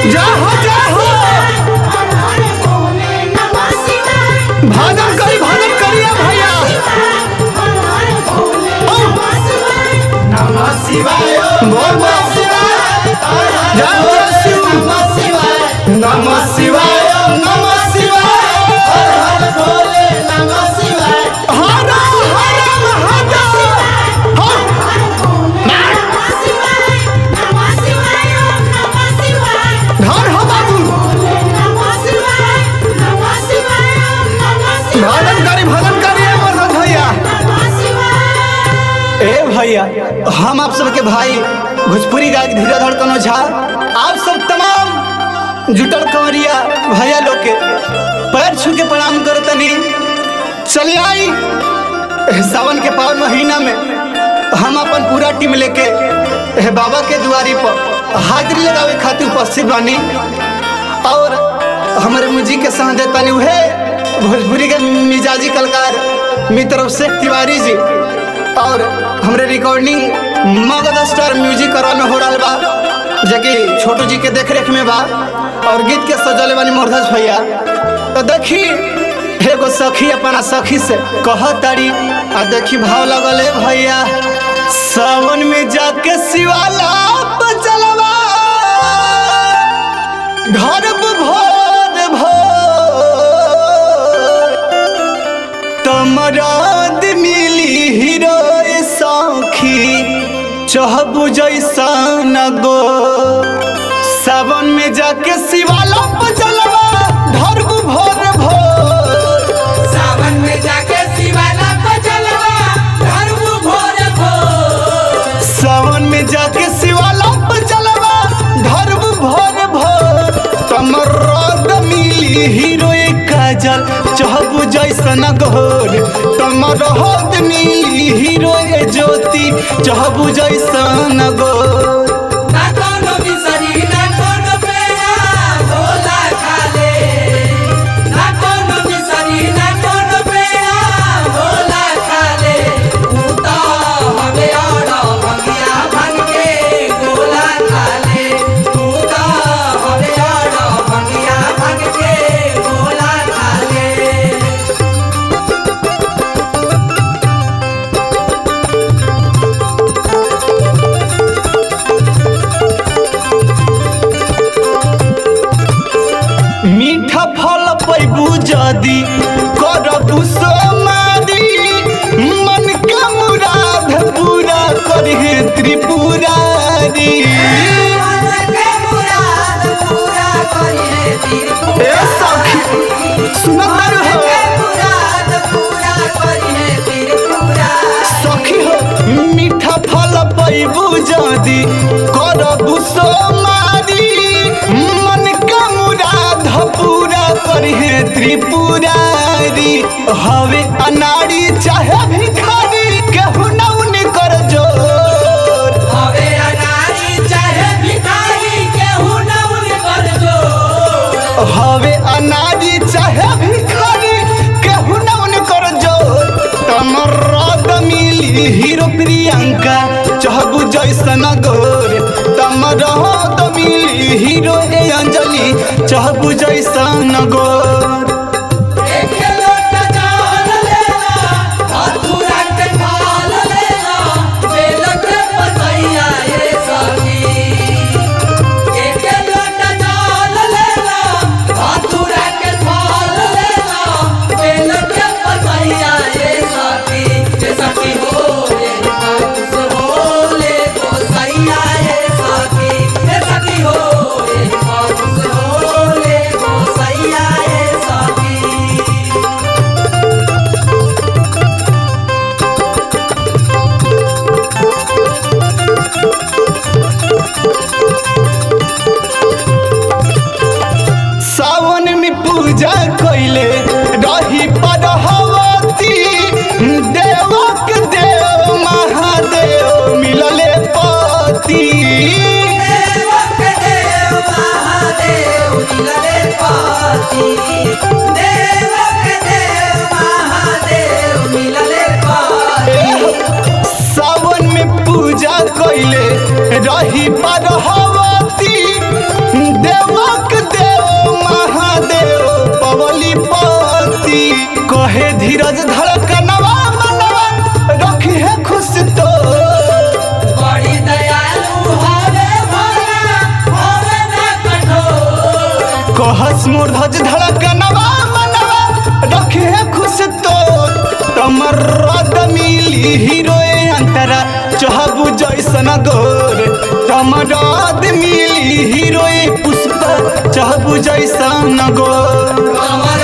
जा हो भजन करिए भैया। नमः शिवाय बोल बोल जय हो शिव। नमः शिवाय नमः शिवाय हर हर भोले नमः शिवाय हर हर महादेव। धर हो बाबू भजन करिए मनोज भैया। ए भैया हम आप सबके भाई भोजपुरी गायक धीरधर कनो झा आप सब तमाम जुटल कंवरिया भैया लोग के पैर छू के प्रणाम करतनी। चलिए आई सावन के पावन महीना में हम अपन पूरा टीम लेके बाबा के दुआरी पर हाजिरी लगावे खातिर उपस्थित बानी और हमारे मुझी के साथ देतानी उहे भोजपुरी के मिजाजी कलाकार मित्र शेख तिवारी जी और हमरे रिकॉर्डिंग मगध स्टार म्यूजिक कराने हो रहा बा जबकि छोटू जी के देखरेख में बा और गीत के सजले वाली मोरधज भैया। तो देखी एगो सखी अपना सखी से कह तारी आ देखी भाव लगल भैया। सावन में जाके शिवाला चलवा घर भोर भोर तमराद मिली हीरो सखी चहबू जैसा न गो। सावन में जाके शिवाला चलवा घर भोर भोर सावन में जाके शिवाला को जलवा धर्म भोर भोर सावन में जाके शिवाला चलवा घर भोर भोर तमराद मिली हीरो काजल चहबू जैसन घोर तमराद मिली हीरो ज्योति चहबू जैसन घोर। ना कोनो बिसरी ना कोनो पेड़ा भोला खाले ना कोनो बिसरी ना कोनो पेड़ा भोला खाले उता हवे आड़ा भंगिया भंग के गोला खाले उता हवे आड़ा भंगिया भंग के गोला खाले। मीठा फल पैबू जदी करबू समाधि मन का मुराद पूरा करहे त्रिपुरारी। ए सखी सुनत हो सखी हो मीठा फल पैबू जदी करबू समाधि मन का मुराद पूरा करहे त्रिपुरारी। हवे अनाड़ी चाहे भिखारी केहू नौन कर जोर हवे अनारी चाहे भिखारी केहू नौन कर जोर हवे अनाड़ी चाहे भिखारी केहू नौन कर जोर तमराद मिली हीरो प्रियंका चहबू जैसन गोर तमराद मिली हीरो अंजलि चहबू जैसन गोर। एक लोटा चावल लेना अधूरा के थाल लेना बेल के पतैया ये सखी एक लोटा चावल लेना अधूरा के थाल लेना बेल के पतैया ये सखी हो ये खुश होले तो सैया ये सखी हो ये खुश होले तो सैया ये धीरज धड़कनवा मनवा रखी है खुश तो बड़ी दयालु हवे भोला हवे ना कठोर कहस मोर धज धड़कनवा मनवा रखी है खुश तो तमर्रद मिली हीरोए अंतरा चहबु जैसन गोर तमर्रद मिली हीरोए पुष्पा चहबु जैसन गोर कमर